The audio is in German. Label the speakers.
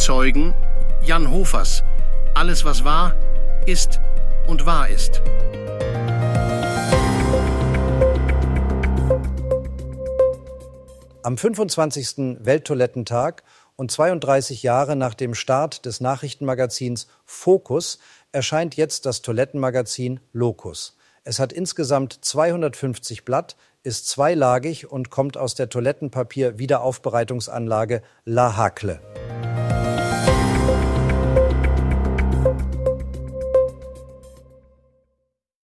Speaker 1: Zeugen Jan Hofers. Alles, was war, ist und wahr ist.
Speaker 2: Am 25. Welttoilettentag und 32 Jahre nach dem Start des Nachrichtenmagazins Focus erscheint jetzt das Toilettenmagazin Locus. Es hat insgesamt 250 Blatt, ist zweilagig und kommt aus der Toilettenpapier-Wiederaufbereitungsanlage La Hacle.